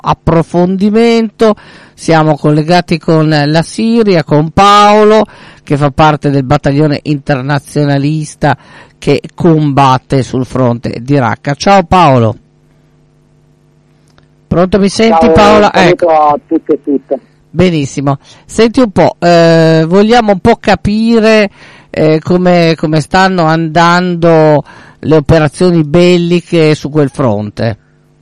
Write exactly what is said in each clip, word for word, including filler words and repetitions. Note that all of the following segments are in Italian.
approfondimento. Siamo collegati con la Siria, con Paolo, che fa parte del battaglione internazionalista che combatte sul fronte di Raqqa. Ciao Paolo. Pronto, mi senti? Ciao, Paola? Ecco. A tutti e tutte. Benissimo. Senti un po', eh, vogliamo un po' capire eh, come, come stanno andando le operazioni belliche su quel fronte.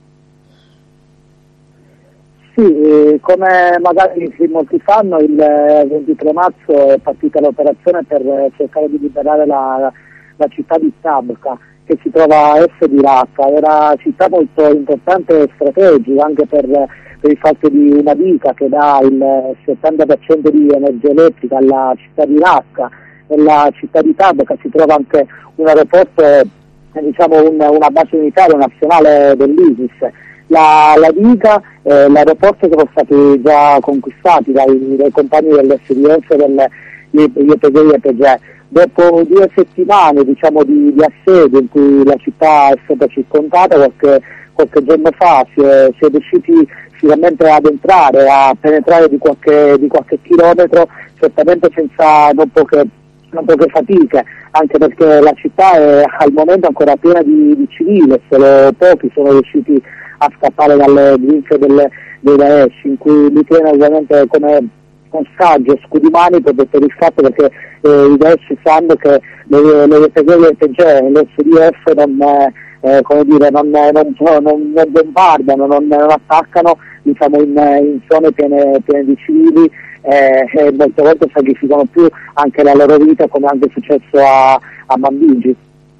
Sì, eh, come magari molti sanno, il ventitré marzo è partita l'operazione per cercare di liberare la, la città di Tabqa, che si trova a est di Raqqa. Era una città molto importante e strategica anche per, per il fatto di una diga che dà il settanta per cento di energia elettrica alla città di Raqqa. Nella città di Tabqa si trova anche un aeroporto, eh, diciamo un, una base militare nazionale dell'ISIS. La, la diga e eh, l'aeroporto sono stati già conquistati dai, dai compagni dell'S D F, del Y P G e Y P G. Dopo due settimane diciamo di, di assedio in cui la città è stata circondata, qualche, qualche giorno fa si è, si è riusciti finalmente ad entrare, a penetrare di qualche, di qualche chilometro, certamente senza non poche, non poche fatiche, anche perché la città è al momento ancora piena di, di civili, solo pochi sono riusciti a scappare dalle grinfie delle, dei Daesh, in cui li tiene ovviamente come ostaggio, scudi manico, per il fatto perché eh, i Daesh sanno che le, le Y P G e P G e l'S D F non, eh, come dire, non, non, non, non bombardano, non, non attaccano diciamo in, in zone piene, piene di civili, eh, e molte volte sacrificano più anche la loro vita, come anche è successo a, a Manbij.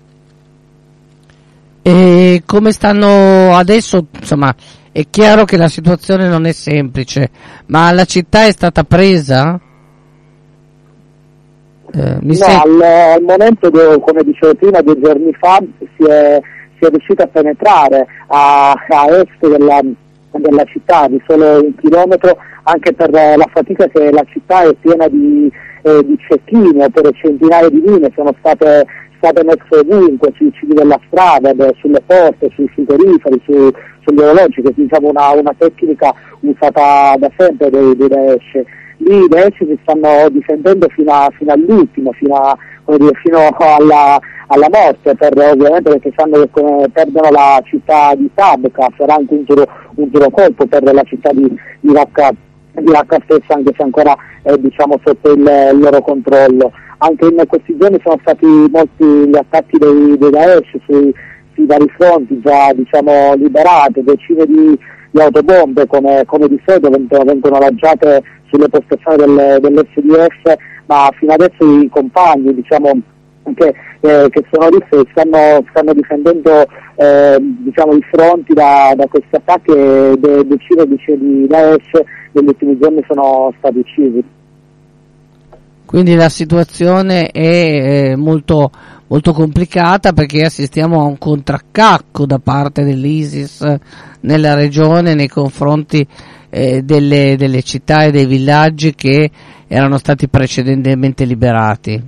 E come stanno adesso? Insomma, è chiaro che la situazione non è semplice, ma la città è stata presa? Eh, mi no, al, al momento, come dicevo prima, due giorni fa si è, si è riuscito a penetrare a, a est della, della città di solo un chilometro, anche per la fatica che la città è piena di, eh, di cecchini, per centinaia di mine sono state state messe ovunque, sui cibi della strada, sulle porte, sui frigoriferi, su, sugli orologi, che è diciamo una, una tecnica usata da sempre dei, dei Daesh. Lì i Daesh si stanno difendendo fino, a, fino all'ultimo, fino, a, come dire, fino alla, alla morte, per, ovviamente perché sanno che come perdono la città di Tabqa sarà anche un duro, un duro colpo per la città di, di Raqqa, di Raqqa stessa, anche se ancora è diciamo sotto il, il loro controllo. Anche in questi giorni sono stati molti gli attacchi dei, dei Daesh sui, sui vari fronti già diciamo liberate, decine di, di autobombe come, come di solito vengono, vengono lanciate sulle postazioni del, dell'S D F, ma fino adesso i compagni diciamo che, eh, che sono lì stanno, stanno difendendo eh, diciamo i fronti da, da questi attacchi, e de, decine e decine di Daesh negli ultimi giorni sono stati uccisi. Quindi la situazione è molto, molto complicata, perché assistiamo a un contraccacco da parte dell'ISIS nella regione nei confronti eh, delle, delle città e dei villaggi che erano stati precedentemente liberati.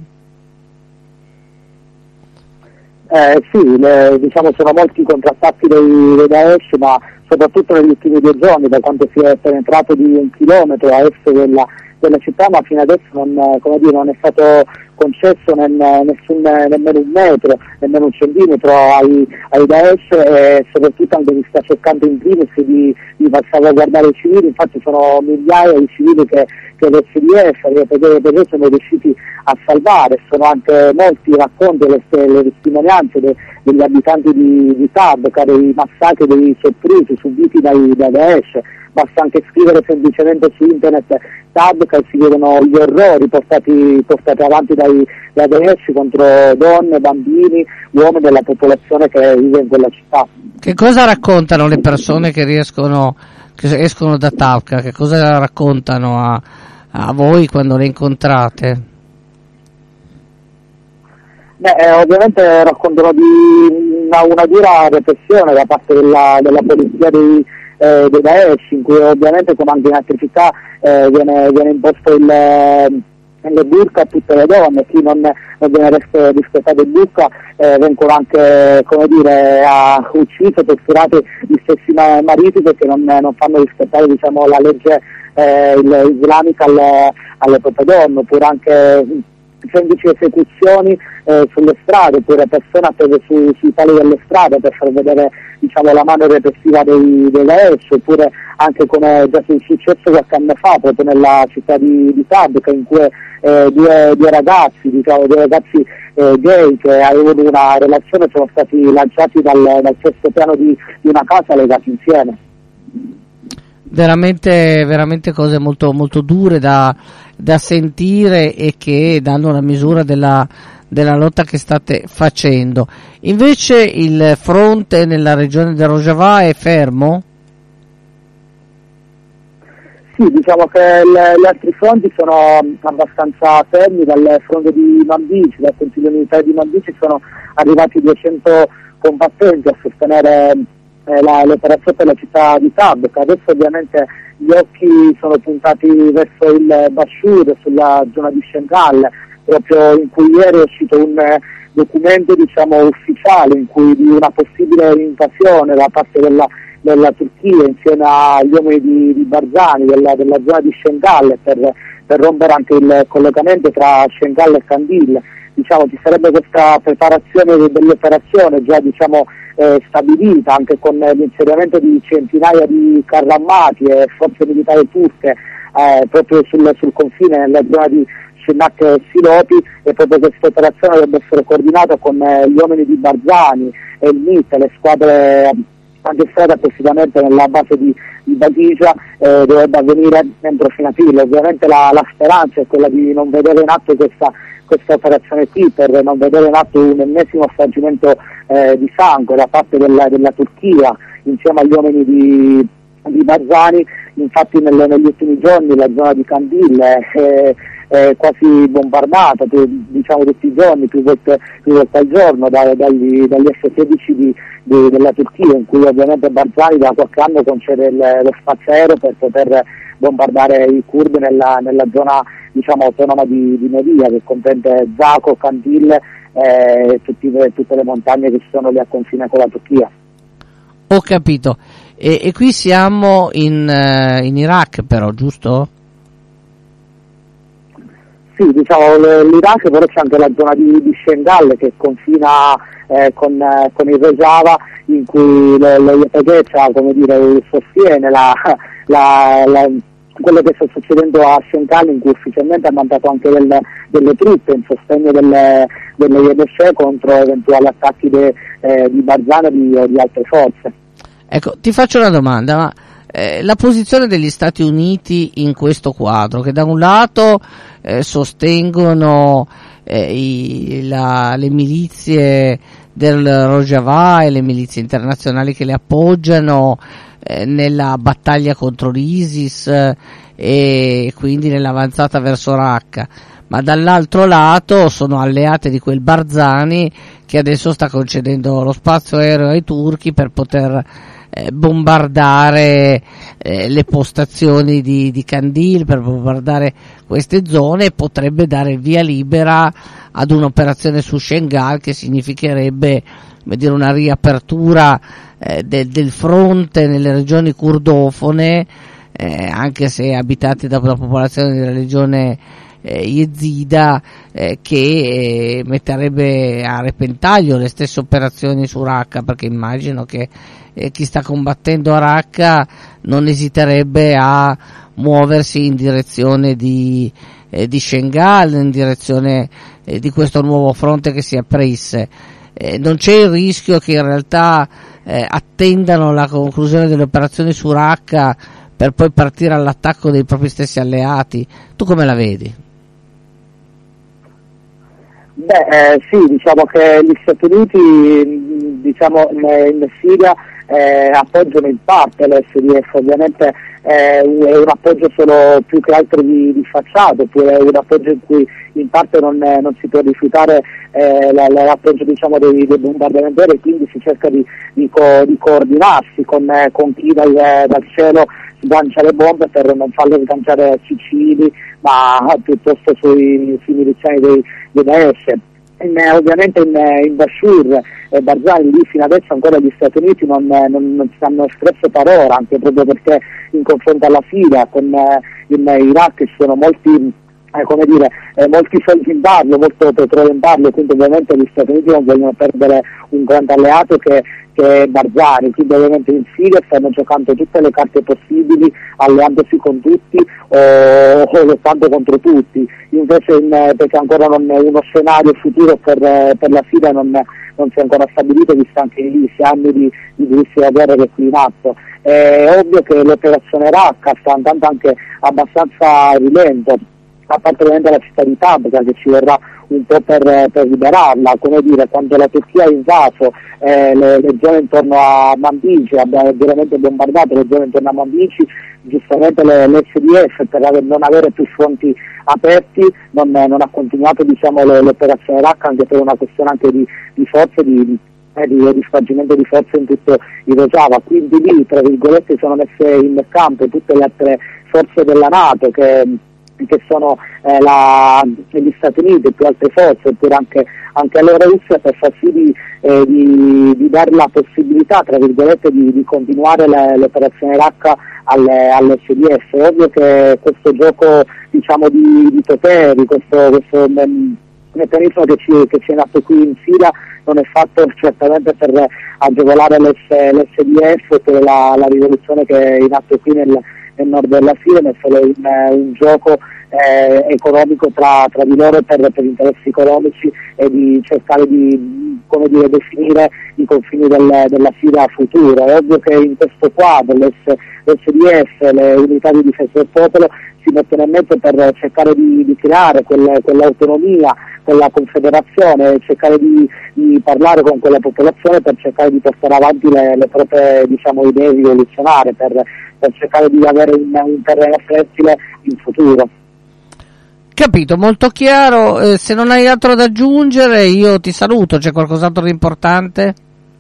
Eh, sì, le, diciamo sono molti contrattacchi dei, dei Daesh, ma soprattutto negli ultimi due giorni, da quando si è penetrato di un chilometro a est della della città, ma fino adesso non, come dire, non è stato concesso nen, nessun, nemmeno un metro, nemmeno un centimetro ai, ai Daesh, e soprattutto anche si sta cercando in primis di, di far salvaguardare i civili. Infatti sono migliaia di civili che, che l'S D F e per sono riusciti a salvare. Sono anche molti racconti, le, le testimonianze de, degli abitanti di, di Tabqa, dei massacri, dei soprusi subiti dai, dai Daesh. Basta anche scrivere semplicemente su internet Tabqa e si vedono gli orrori portati, portati avanti dai, dai Daesh contro donne, bambini, uomini della popolazione che vive in quella città. Che cosa raccontano le persone che riescono, che escono da Tabqa? Che cosa raccontano a, a voi quando le incontrate? Beh, eh, ovviamente raccontano di una, una dura repressione da parte della, della polizia dei Eh, dei Daesh, in cui ovviamente come anche in altre città eh, viene, viene imposto il, le burqa a tutte le donne, chi non, non viene rispettato il burqa eh, vengono anche, come dire, a, uccisi, torturati gli stessi mariti perché non, non fanno rispettare, diciamo, la legge eh, islamica alle, alle proprie donne, oppure anche semplici esecuzioni eh, sulle strade, oppure persone appese su, sui pali delle strade per far vedere, diciamo, la mano repressiva dei, dei Daesh, oppure anche come già è successo qualche anno fa proprio nella città di, di Tabqa, in cui eh, due, due ragazzi, diciamo due ragazzi eh, gay che avevano una relazione sono stati lanciati dal, dal sesto piano di, di una casa legati insieme. Veramente, veramente cose molto, molto dure da, da sentire e che danno una misura della, della lotta che state facendo. Invece il fronte nella regione del Rojava è fermo? Sì, diciamo che le, gli altri fronti sono abbastanza fermi. Dal fronte di Manbij, dal Consiglio Militare di Manbij sono arrivati duecento combattenti a sostenere Eh, la, l'operazione per la città di Tabqa. Adesso ovviamente gli occhi sono puntati verso il Bashur, sulla zona di Shengal, proprio in cui ieri è uscito un eh, documento, diciamo, ufficiale in cui di una possibile invasione da parte della, della Turchia insieme agli uomini di, di Barzani della, della zona di Shengal per, per rompere anche il collegamento tra Shengal e Kandil. Diciamo, ci sarebbe questa preparazione dell'operazione già, diciamo, eh, stabilita, anche con l'insediamento di centinaia di carri armati e forze militari turche eh, proprio sul, sul confine nella zona di Shennak e Silopi, e proprio questa operazione dovrebbe essere coordinata con eh, gli uomini di Barzani e il M I T, le squadre addestrate precisamente nella base di, di Bagija, eh, dovrebbe avvenire entro fine aprile. Ovviamente la, la speranza è quella di non vedere in atto questa questa operazione qui, per non vedere in atto un ennesimo spargimento eh, di sangue da parte della, della Turchia insieme agli uomini di, di Barzani. Infatti nelle, negli ultimi giorni la zona di Kandil è, è quasi bombardata, diciamo tutti i giorni, più volte, più volte al giorno da, dagli, dagli F sedici di, di, della Turchia, in cui ovviamente Barzani da qualche anno concede il, lo spazio aereo per poter bombardare i curdi nella, nella zona, diciamo, autonoma di, di Media, che comprende Zako, Kandil e eh, tutte le montagne che ci sono lì a confine con la Turchia. Ho capito. E, e qui siamo in, uh, in Iraq però, giusto? Sì, diciamo l'Iraq, però c'è anche la zona di, di Shengal che confina eh, con, eh, con il Rojava, in cui lo Y P G, come dire, sostiene la, la, la quello che sta succedendo a Shengal, in cui ufficialmente ha mandato anche delle, delle truppe in sostegno delle, delle Y D S contro eventuali attacchi de, eh, di Barzani o di, o di altre forze. Ecco, ti faccio una domanda, ma eh, la posizione degli Stati Uniti in questo quadro, che da un lato eh, sostengono eh, i, la, le milizie del Rojava e le milizie internazionali che le appoggiano eh, nella battaglia contro l'ISIS eh, e quindi nell'avanzata verso Raqqa, ma dall'altro lato sono alleate di quel Barzani che adesso sta concedendo lo spazio aereo ai turchi per poter eh, bombardare eh, le postazioni di, di Kandil, per bombardare queste zone, e potrebbe dare via libera ad un'operazione su Shengal, che significherebbe, come dire, una riapertura eh, del, del fronte nelle regioni curdofone, eh, anche se abitate da una popolazione di religione eh, yezida, eh, che eh, metterebbe a repentaglio le stesse operazioni su Raqqa, perché immagino che eh, chi sta combattendo a Raqqa non esiterebbe a muoversi in direzione di, eh, di Shengal, in direzione eh, di questo nuovo fronte che si aprisse. Eh, non c'è il rischio che in realtà eh, attendano la conclusione delle operazioni su Raqqa per poi partire all'attacco dei propri stessi alleati? Tu come la vedi? Beh, eh, sì, diciamo che gli Stati Uniti, diciamo, in, in Siria eh, appoggiano in parte l'S D F, ovviamente eh, è un appoggio solo più che altro di, di facciata, oppure un appoggio in cui in parte non, eh, non si può rifiutare eh, la, la, l'appoggio, diciamo, dei, dei bombardamenti aerei, quindi si cerca di, di, co, di coordinarsi con, eh, con chi dal, dal cielo sgancia le bombe per non farle sganciare Sicili, ma piuttosto sui, sui miliziani dei, dei Daesh. In, ovviamente in, in Bashur e Barzani lì fino adesso ancora gli Stati Uniti non, non, non ci hanno espresso parola, anche proprio perché in confronto alla Siria con eh, in Iraq ci sono molti Eh, come dire, eh, molti soldi in ballo, molto petrolio in ballo, quindi ovviamente gli Stati Uniti non vogliono perdere un grande alleato che, che è Barzani, quindi ovviamente in Siria stanno giocando tutte le carte possibili, alleandosi con tutti o, o lottando contro tutti, invece in, perché ancora non è uno scenario futuro per, per la Siria non, non si è ancora stabilito, visto anche i anni di, di durissima guerra che è qui in atto. È ovvio che l'operazione Raqqa sta andando anche abbastanza a rilento, a parte ovviamente la città di Tabriz, che ci vorrà un po' per, per liberarla, come dire, quando la Turchia ha invaso eh, le, le zone intorno a Manbij, ha veramente bombardato le zone intorno a Manbij, giustamente le, l'S D F per ave, non avere più fronti aperti non, non ha continuato, diciamo, le, l'operazione Raqqa, anche per una questione anche di, di forze, di, eh, di rispargimento di forze in tutto il Rojava, quindi lì tra virgolette sono messe in campo tutte le altre forze della NATO che che sono eh, la, gli Stati Uniti e più altre forze, oppure anche, anche la Russia, per far sì di, eh, di, di dare la possibilità, tra virgolette, di, di continuare le, l'operazione Raqqa alle, all'S D F. È ovvio che questo gioco, diciamo, di, di poteri, questo, questo mh, meccanismo che ci, che ci è nato qui in Siria non è fatto certamente per agevolare l'S, l'S D F o per la, la rivoluzione che è in atto qui nel nel nord della Siria, ma è solo un, un gioco eh, economico tra, tra di loro per, per interessi economici e di cercare di, come dire, definire i confini del, della Siria futura. È ovvio che in questo quadro l'S D F, le unità di difesa del popolo, si mettono in mezzo per cercare di, di creare quel, quell'autonomia, quella confederazione, cercare di, di parlare con quella popolazione per cercare di portare avanti le, le proprie, diciamo, idee rivoluzionarie, per, per cercare di avere un, un terreno fertile in futuro. Capito, molto chiaro. Eh, se non hai altro da aggiungere io ti saluto. C'è qualcos'altro di importante?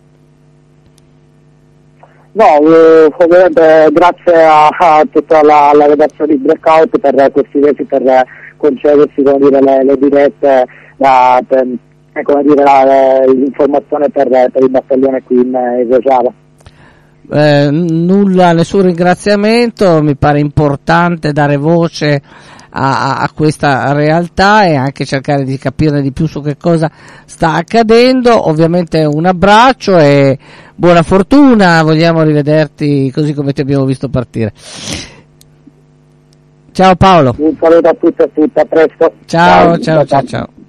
No, eh, ovviamente grazie a, a tutta la, la redazione di Breakout per questi mesi, per concedersi, come dire, le, le dirette, la, per, come dire, la, l'informazione per, per il battaglione qui in, in Rojava. Eh, nulla, nessun ringraziamento, mi pare importante dare voce a, a questa realtà e anche cercare di capire di più su che cosa sta accadendo. Ovviamente un abbraccio e buona fortuna, vogliamo rivederti così come ti abbiamo visto partire. Ciao Paolo. Un saluto a tutti e a tutte, a presto. Ciao, ciao, ciao, ciao. ciao.